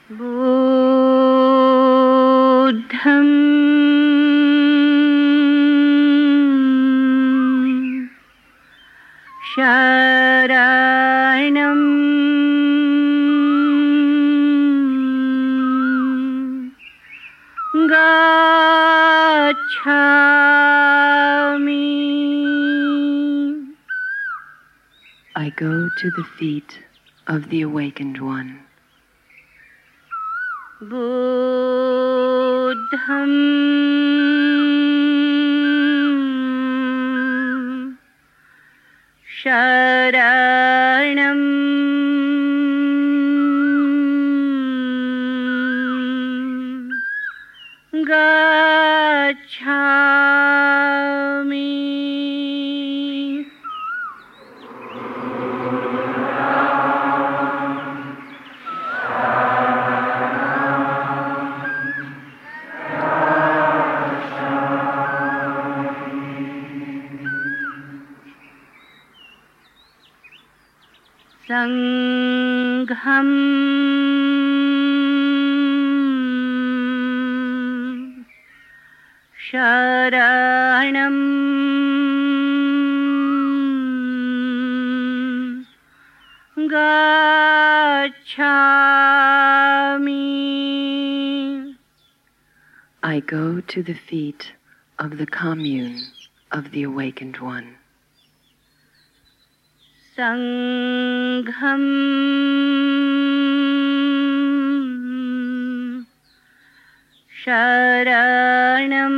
Buddham Sharanam Gacchami. I go to the feet of the Awakened One. Buddham Sharanam Gacchami. Sangham Sharanam Gacchami. I go to the feet of the commune of the Awakened One. Sangham Sharanam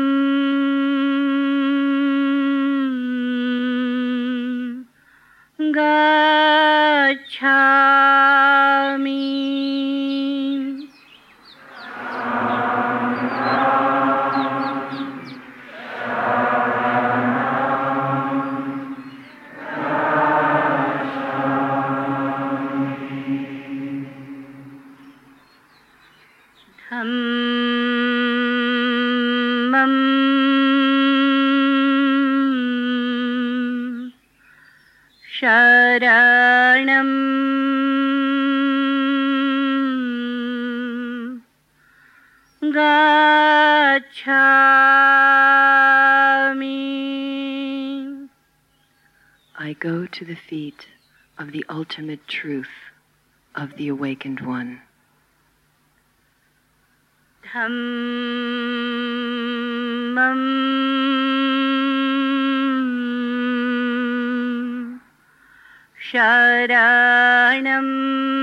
Gacchami. Dhammam Sharanam Gacchami. I go to the feet of the ultimate truth of the Awakened One. Dhammam Sharanam